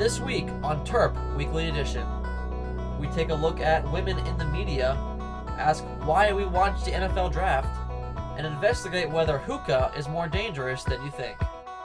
This week on Terp Weekly Edition, we take a look at women in the media, ask why we watch the NFL draft, and investigate whether hookah is more dangerous than you think.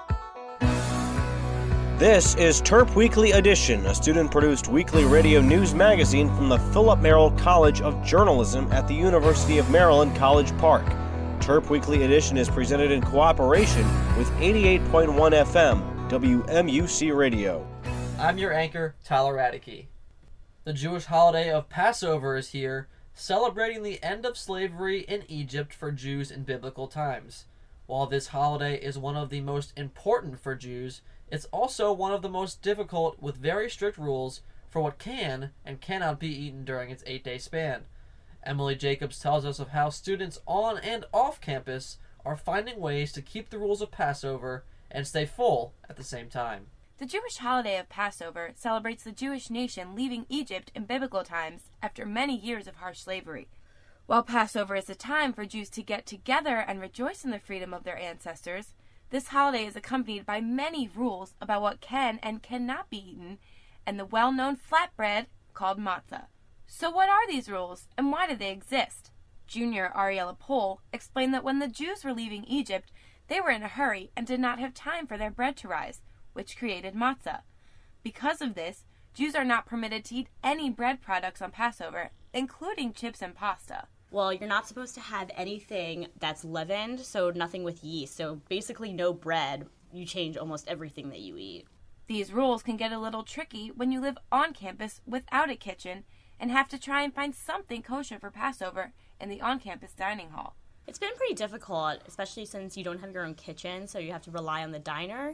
This is Terp Weekly Edition, a student-produced weekly radio news magazine from the Philip Merrill College of Journalism at the University of Maryland, College Park. Terp Weekly Edition is presented in cooperation with 88.1 FM, WMUC Radio. I'm your anchor, Tyler Radke. The Jewish holiday of Passover is here, celebrating the end of slavery in Egypt for Jews in biblical times. While this holiday is one of the most important for Jews, it's also one of the most difficult, with very strict rules for what can and cannot be eaten during its 8-day span. Emily Jacobs tells us of how students on and off campus are finding ways to keep the rules of Passover and stay full at the same time. The Jewish holiday of Passover celebrates the Jewish nation leaving Egypt in biblical times after many years of harsh slavery. While Passover is a time for Jews to get together and rejoice in the freedom of their ancestors, this holiday is accompanied by many rules about what can and cannot be eaten, and the well-known flatbread called matzah. So what are these rules, and why do they exist? Junior Ariella Pohl explained that when the Jews were leaving Egypt, they were in a hurry and did not have time for their bread to rise, which created matzah. Because of this, Jews are not permitted to eat any bread products on Passover, including chips and pasta. Well, you're not supposed to have anything that's leavened, so nothing with yeast. So basically no bread. You change almost everything that you eat. These rules can get a little tricky when you live on campus without a kitchen and have to try and find something kosher for Passover in the on-campus dining hall. It's been pretty difficult, especially since you don't have your own kitchen, so you have to rely on the diner.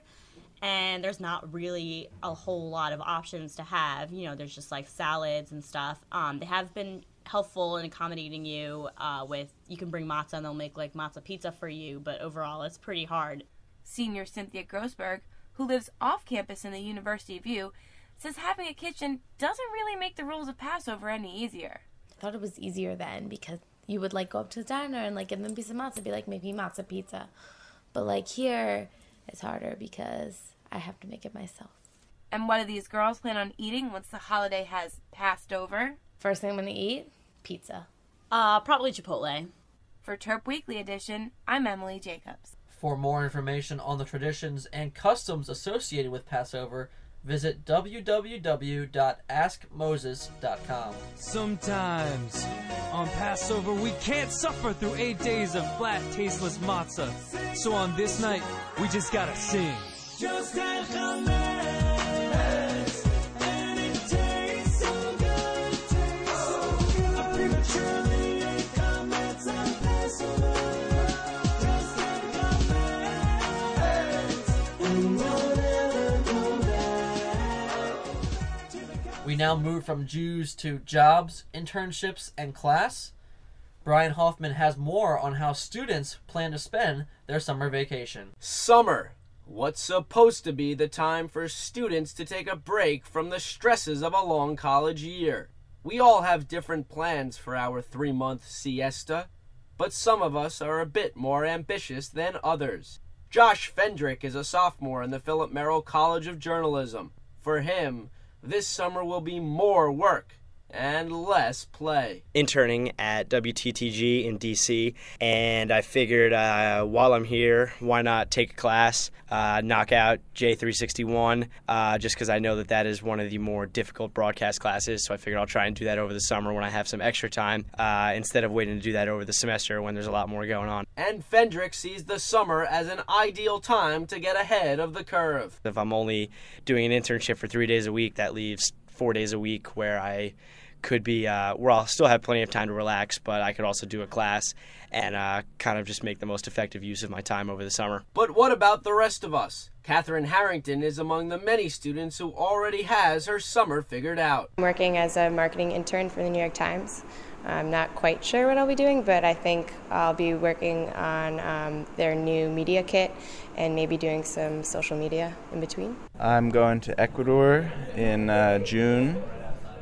And there's not really a whole lot of options to have. You know, there's just like salads and stuff. They have been helpful in accommodating you with, you can bring matzah and they'll make like matzah pizza for you, but overall it's pretty hard. Senior Cynthia Grossberg, who lives off campus in the University View, says having a kitchen doesn't really make the rules of Passover any easier. I thought it was easier then because you would like go up to the diner and like give them a piece of matzah, be like maybe matzah pizza. But like here, it's harder because I have to make it myself. And what do these girls plan on eating once the holiday has passed over? First thing I'm going to eat, pizza. Probably Chipotle. For Terp Weekly Edition, I'm Emily Jacobs. For more information on the traditions and customs associated with Passover, visit www.askmoses.com. Sometimes on Passover we can't suffer through 8 days of flat, tasteless matzah. So on this night, we just gotta sing. Just and it tastes so good, I prematurely ate comments on Passover. Just and don't ever go back. We now move from Jews to jobs, internships, and class. Brian Hoffman has more on how students plan to spend their summer vacation. Summer. What's supposed to be the time for students to take a break from the stresses of a long college year. We all have different plans for our 3-month siesta, but some of us are a bit more ambitious than others. Josh Fendrick is a sophomore in the Philip Merrill College of Journalism. For him, this summer will be more work and less play. Interning at WTTG in DC, and I figured while I'm here, why not take a class, knock out J361, just because I know that is one of the more difficult broadcast classes, so I figured I'll try and do that over the summer when I have some extra time, instead of waiting to do that over the semester when there's a lot more going on. And Fendrick sees the summer as an ideal time to get ahead of the curve. If I'm only doing an internship for 3 days a week, that leaves 4 days a week where I could be where I'll still have plenty of time to relax, but I could also do a class and kind of just make the most effective use of my time over the summer. But what about the rest of us? Catherine Harrington is among the many students who already has her summer figured out. I'm working as a marketing intern for the New York Times. I'm not quite sure what I'll be doing, but I think I'll be working on their new media kit and maybe doing some social media in between. I'm going to Ecuador in June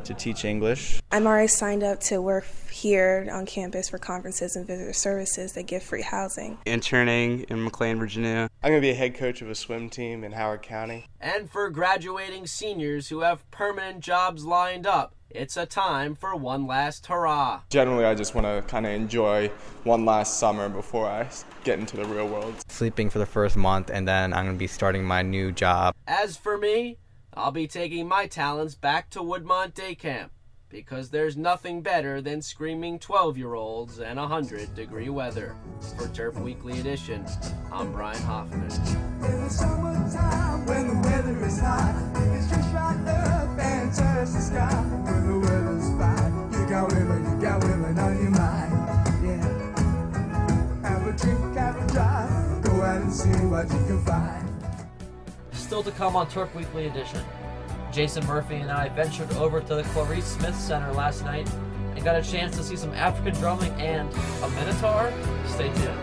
to teach English. I'm already signed up to work here on campus for conferences and visitor services that give free housing. Interning in McLean, Virginia. I'm going to be a head coach of a swim team in Howard County. And for graduating seniors who have permanent jobs lined up, it's a time for one last hurrah. Generally, I just want to kind of enjoy one last summer before I get into the real world. Sleeping for the first month, and then I'm going to be starting my new job. As for me, I'll be taking my talents back to Woodmont Day Camp, because there's nothing better than screaming 12-year-olds and 100-degree weather. For Terp Weekly Edition, I'm Brian Hoffman. In the summertime, when the weather is hot, it's just right up and touch the sky. When the weather's fine, you got women on your mind. Yeah. Have a drink, have a drive, go out and see what you can find. Still to come on Terp Weekly Edition. Jason Murphy and I ventured over to the Clarice Smith Center last night and got a chance to see some African drumming and a Minotaur. Stay tuned.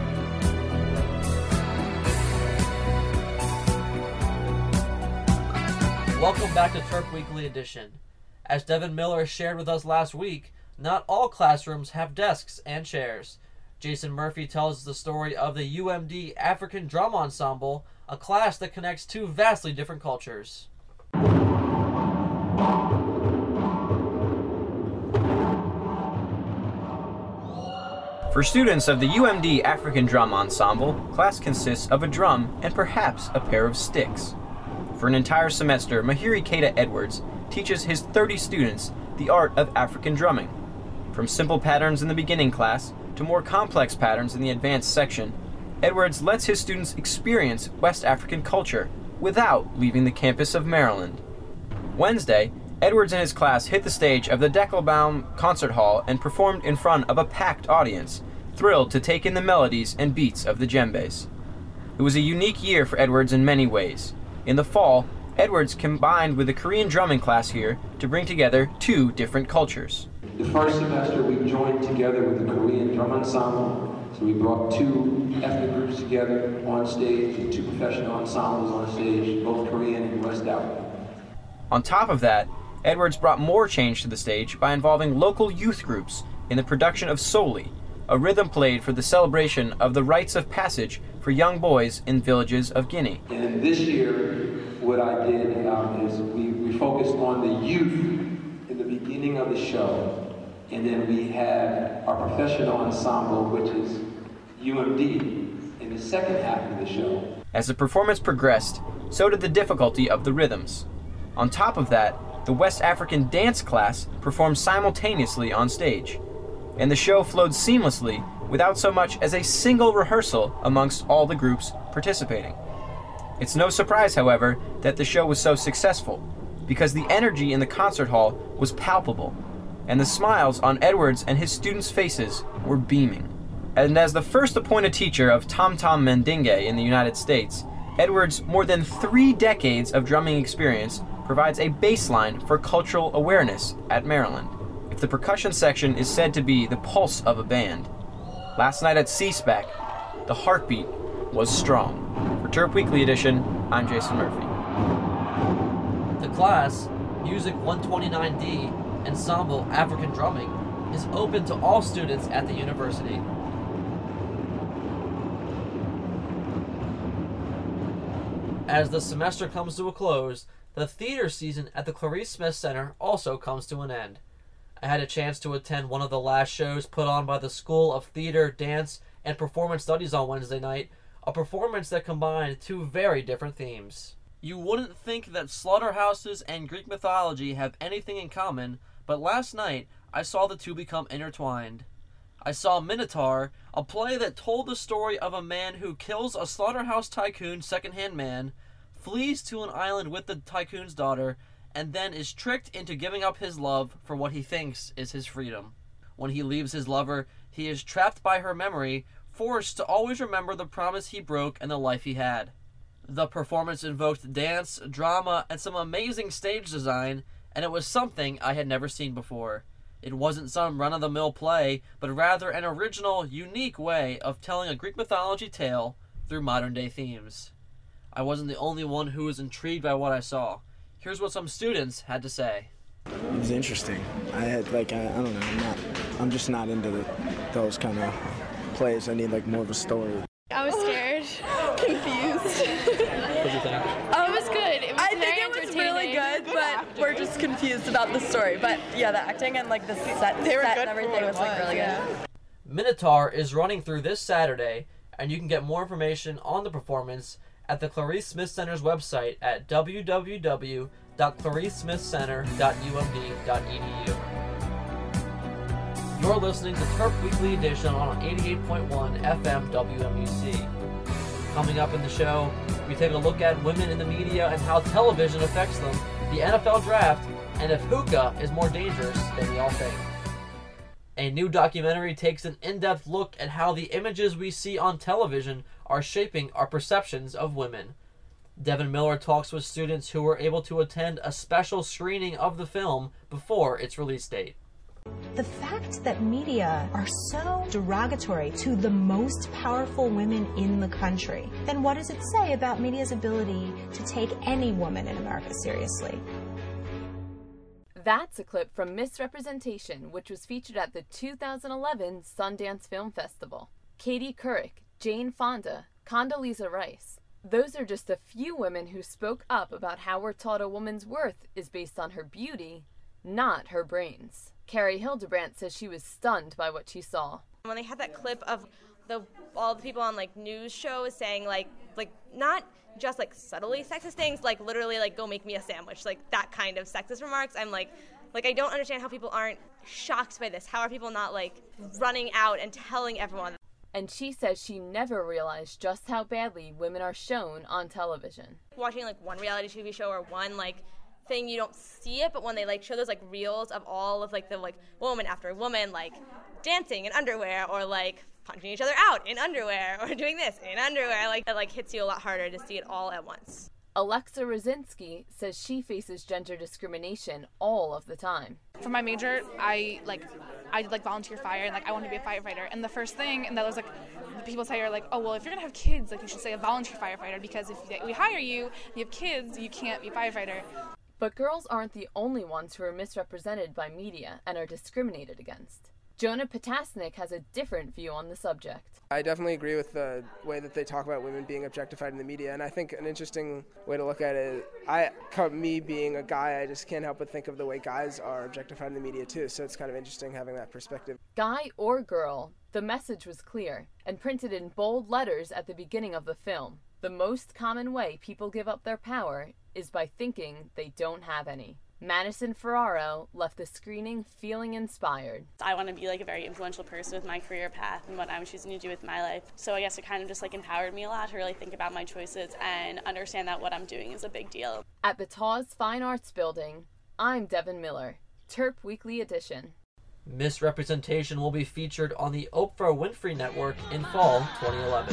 Welcome back to Terp Weekly Edition. As Devin Miller shared with us last week, not all classrooms have desks and chairs. Jason Murphy tells the story of the UMD African Drum Ensemble, a class that connects two vastly different cultures. For students of the UMD African Drum Ensemble, class consists of a drum and perhaps a pair of sticks. For an entire semester, Mahiri Keita Edwards teaches his 30 students the art of African drumming. From simple patterns in the beginning class to more complex patterns in the advanced section, Edwards lets his students experience West African culture without leaving the campus of Maryland. Wednesday, Edwards and his class hit the stage of the Deckelbaum Concert Hall and performed in front of a packed audience, thrilled to take in the melodies and beats of the djembes. It was a unique year for Edwards in many ways. In the fall, Edwards combined with the Korean drumming class here to bring together two different cultures. The first semester we joined together with the Korean Drum Ensemble, so we brought two ethnic groups together on stage, and two professional ensembles on stage, both Korean and West African. On top of that, Edwards brought more change to the stage by involving local youth groups in the production of Soli, a rhythm played for the celebration of the rites of passage for young boys in villages of Guinea. And this year, what I did is we focused on the youth in the beginning of the show, and then we had our professional ensemble, which is UMD, in the second half of the show. As the performance progressed, so did the difficulty of the rhythms. On top of that, the West African dance class performed simultaneously on stage, and the show flowed seamlessly without so much as a single rehearsal amongst all the groups participating. It's no surprise, however, that the show was so successful, because the energy in the concert hall was palpable, and the smiles on Edwards and his students' faces were beaming. And as the first appointed teacher of Tom Tom Mandinge in the United States, Edwards' more than 3 decades of drumming experience provides a baseline for cultural awareness at Maryland. If the percussion section is said to be the pulse of a band, last night at C-SPAC, the heartbeat was strong. For Terp Weekly Edition, I'm Jason Murphy. The class, Music 129D, Ensemble African Drumming, is open to all students at the university. As the semester comes to a close, the theater season at the Clarice Smith Center also comes to an end. I had a chance to attend one of the last shows put on by the School of Theater, Dance, and Performance Studies on Wednesday night, a performance that combined two very different themes. You wouldn't think that slaughterhouses and Greek mythology have anything in common, but last night I saw the two become intertwined. I saw Minotaur, a play that told the story of a man who kills a slaughterhouse tycoon second-hand man, flees to an island with the tycoon's daughter, and then is tricked into giving up his love for what he thinks is his freedom. When he leaves his lover, he is trapped by her memory, forced to always remember the promise he broke and the life he had. The performance invoked dance, drama, and some amazing stage design, and it was something I had never seen before. It wasn't some run-of-the-mill play, but rather an original, unique way of telling a Greek mythology tale through modern-day themes. I wasn't the only one who was intrigued by what I saw. Here's what some students had to say. It was interesting. I had I don't know. I'm just not into those kind of plays. I need more of a story. I was scared, confused. What did you think? It was good. It was I think it was really good, but we're just confused about the story. But yeah, the acting and the set and everything was really good. Minotaur is running through this Saturday, and you can get more information on the performance at the Clarice Smith Center's website at www.claricesmithcenter.umd.edu. You're listening to Terp Weekly Edition on 88.1 FM WMUC. Coming up in the show, we take a look at women in the media and how television affects them, the NFL draft, and if hookah is more dangerous than we all think. A new documentary takes an in-depth look at how the images we see on television are shaping our perceptions of women. Devin Miller talks with students who were able to attend a special screening of the film before its release date. The fact that media are so derogatory to the most powerful women in the country, then what does it say about media's ability to take any woman in America seriously? That's a clip from Misrepresentation, which was featured at the 2011 Sundance Film Festival. Katie Couric, Jane Fonda, Condoleezza Rice. Those are just a few women who spoke up about how we're taught a woman's worth is based on her beauty, not her brains. Carrie Hildebrandt says she was stunned by what she saw. When they had that clip of all the people on news shows saying not just subtly sexist things, literally go make me a sandwich, that kind of sexist remarks, I'm I don't understand how people aren't shocked by this. How are people not running out and telling everyone? And she says she never realized just how badly women are shown on television. Watching one reality TV show or one thing, you don't see it, but when they show those reels of all of the woman after woman dancing in underwear or punching each other out in underwear or doing this in underwear, it hits you a lot harder to see it all at once. Alexa Rosinski says she faces gender discrimination all of the time. For my major, I did volunteer fire and I want to be a firefighter. And the first thing, and that was people say are oh well, if you're gonna have kids, you should say a volunteer firefighter, because if we hire you and you have kids, you can't be a firefighter. But girls aren't the only ones who are misrepresented by media and are discriminated against. Jonah Potasnik has a different view on the subject. I definitely agree with the way that they talk about women being objectified in the media, and I think an interesting way to look at it, me being a guy, I just can't help but think of the way guys are objectified in the media too, so it's kind of interesting having that perspective. Guy or girl, the message was clear and printed in bold letters at the beginning of the film. The most common way people give up their power is by thinking they don't have any. Madison Ferraro left the screening feeling inspired. I want to be a very influential person with my career path and what I'm choosing to do with my life. So I guess it kind of just empowered me a lot to really think about my choices and understand that what I'm doing is a big deal. At the Taws Fine Arts Building, I'm Devin Miller, Terp Weekly Edition. Misrepresentation will be featured on the Oprah Winfrey Network in fall 2011.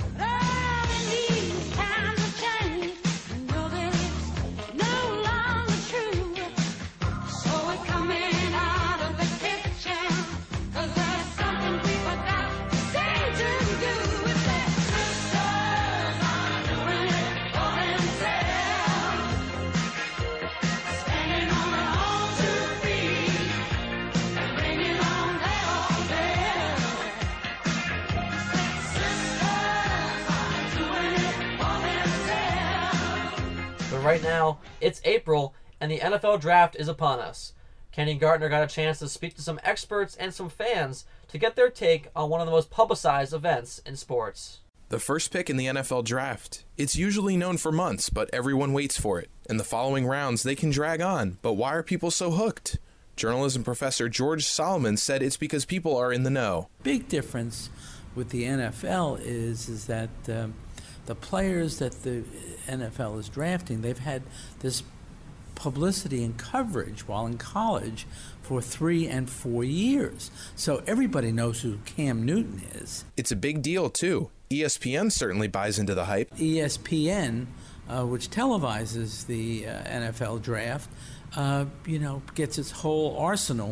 Right now, it's April, and the NFL draft is upon us. Kenny Gartner got a chance to speak to some experts and some fans to get their take on one of the most publicized events in sports. The first pick in the NFL draft. It's usually known for months, but everyone waits for it. In the following rounds, they can drag on, but why are people so hooked? Journalism professor George Solomon said it's because people are in the know. Big difference with the NFL is that the players that the NFL is drafting, they've had this publicity and coverage while in college for 3 and 4 years. So everybody knows who Cam Newton is. It's a big deal, too. ESPN certainly buys into the hype. ESPN, which televises the NFL draft, gets its whole arsenal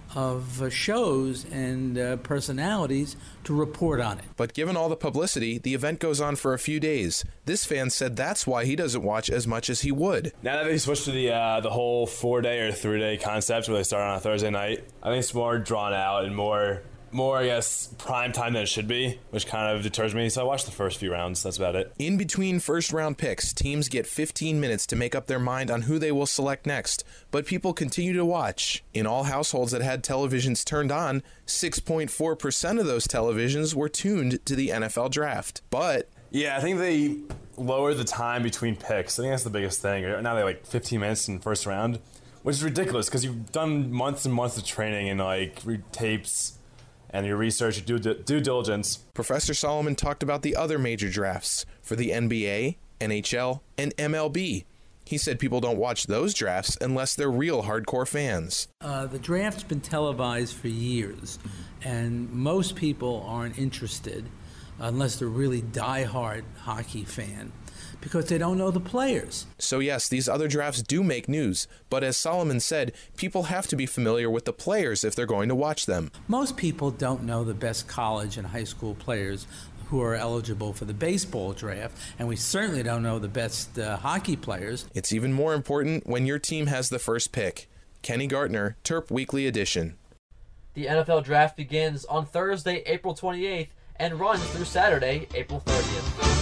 shows and personalities to report on it. But given all the publicity, the event goes on for a few days. This fan said that's why he doesn't watch as much as he would. Now that they switched to the whole 4-day or 3-day concept where they start on a Thursday night, I think it's more drawn out and more, I guess, prime time than it should be, which kind of deters me. So I watched the first few rounds. That's about it. In between first-round picks, teams get 15 minutes to make up their mind on who they will select next, but people continue to watch. In all households that had televisions turned on, 6.4% of those televisions were tuned to the NFL draft. But yeah, I think they lowered the time between picks. I think that's the biggest thing. Now they have 15 minutes in the first round, which is ridiculous because you've done months and months of training and tapes and your research, your due diligence. Professor Solomon talked about the other major drafts for the NBA, NHL, and MLB. He said people don't watch those drafts unless they're real hardcore fans. The draft's been televised for years, and most people aren't interested unless they're really die-hard hockey fan, because they don't know the players. So yes, these other drafts do make news, but as Solomon said, people have to be familiar with the players if they're going to watch them. Most people don't know the best college and high school players who are eligible for the baseball draft, and we certainly don't know the best hockey players. It's even more important when your team has the first pick. Kenny Gartner, Terp Weekly Edition. The NFL Draft begins on Thursday, April 28th, and runs through Saturday, April 30th.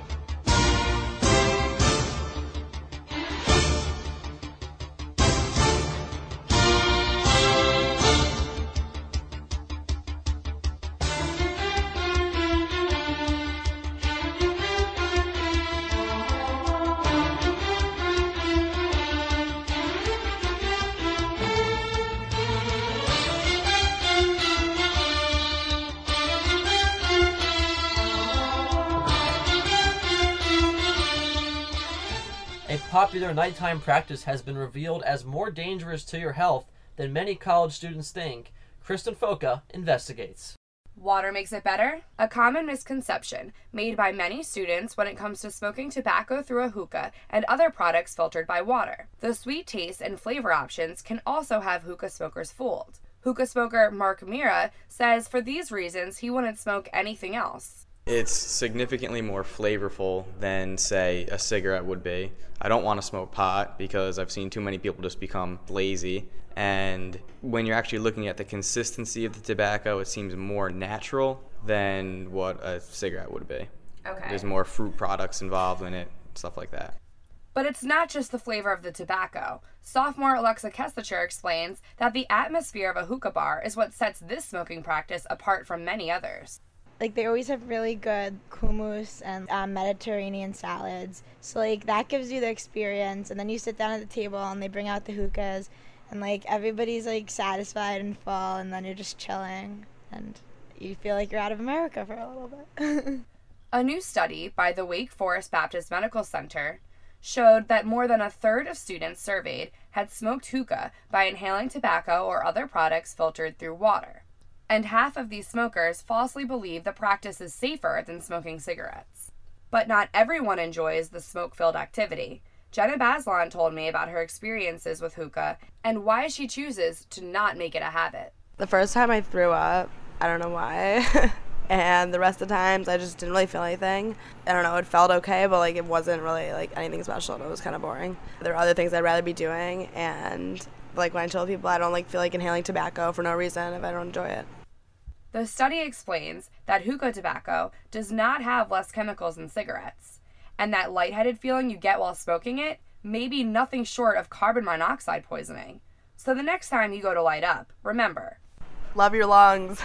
A popular nighttime practice has been revealed as more dangerous to your health than many college students think. Kristen Foka investigates. Water makes it better? A common misconception made by many students when it comes to smoking tobacco through a hookah and other products filtered by water. The sweet taste and flavor options can also have hookah smokers fooled. Hookah smoker Mark Mira says for these reasons he wouldn't smoke anything else. It's significantly more flavorful than, say, a cigarette would be. I don't want to smoke pot because I've seen too many people just become lazy. And when you're actually looking at the consistency of the tobacco, it seems more natural than what a cigarette would be. Okay. There's more fruit products involved in it, stuff like that. But it's not just the flavor of the tobacco. Sophomore Alexa Kestacher explains that the atmosphere of a hookah bar is what sets this smoking practice apart from many others. Like, they always have really good hummus and Mediterranean salads. So, that gives you the experience. And then you sit down at the table and they bring out the hookahs. And, everybody's, satisfied and full. And then you're just chilling. And you feel like you're out of America for a little bit. A new study by the Wake Forest Baptist Medical Center showed that more than a third of students surveyed had smoked hookah by inhaling tobacco or other products filtered through water. And half of these smokers falsely believe the practice is safer than smoking cigarettes. But not everyone enjoys the smoke-filled activity. Jenna Baslon told me about her experiences with hookah and why she chooses to not make it a habit. The first time I threw up, I don't know why, and the rest of the times I just didn't really feel anything. I don't know, it felt okay, but it wasn't really anything special, and it was kind of boring. There are other things I'd rather be doing, and when I tell people I don't feel like inhaling tobacco for no reason if I don't enjoy it. The study explains that hookah tobacco does not have less chemicals than cigarettes, and that lightheaded feeling you get while smoking it may be nothing short of carbon monoxide poisoning. So the next time you go to light up, remember, love your lungs.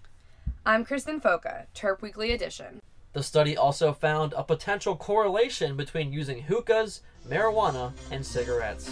I'm Kristen Foka, Terp Weekly Edition. The study also found a potential correlation between using hookahs, marijuana, and cigarettes.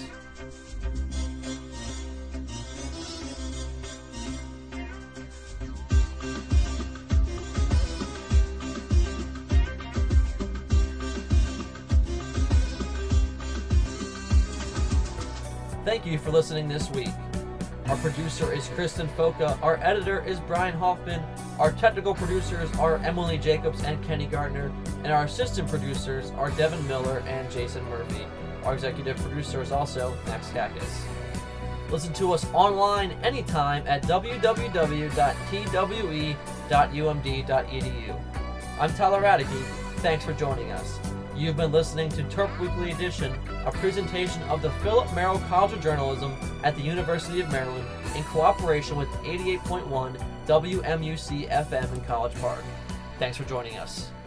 Thank you for listening this week. Our producer is Kristen Foka. Our editor is Brian Hoffman. Our technical producers are Emily Jacobs and Kenny Gardner. And our assistant producers are Devin Miller and Jason Murphy. Our executive producer is also Max Kakis. Listen to us online anytime at www.twe.umd.edu. I'm Tyler Radke. Thanks for joining us. You've been listening to Terp Weekly Edition, a presentation of the Philip Merrill College of Journalism at the University of Maryland in cooperation with 88.1 WMUC FM in College Park. Thanks for joining us.